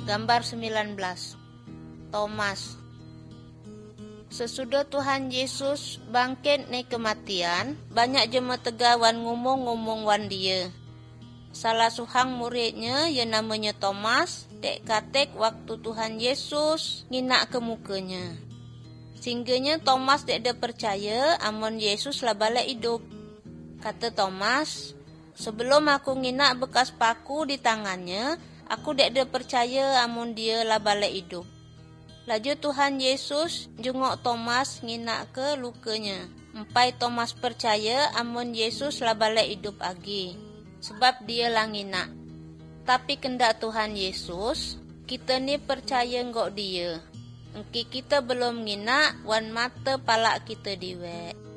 Gambar 19. Thomas. Sesudah Tuhan Yesus bangkit naik kematian, banyak jemaah tegawan ngomong-ngomong wan dia. Salah suhang muridnya yang namanya Thomas, dek katek waktu Tuhan Yesus nginak ke mukanya. Singganya Thomas dek ada percaya amon Yesus lah balik hidup. Kata Thomas, sebelum aku nginak bekas paku di tangannya, aku dek ada percaya amon dia lah balik hidup. Laju Tuhan Yesus jengok Thomas nginak ke lukanya. Empai Thomas percaya amon Yesus lah balik hidup lagi. Sebab dia lah nginak. Tapi kendak Tuhan Yesus, kita ni percaya ngok dia. Engki kita belum nginak, wan mata palak kita diwek.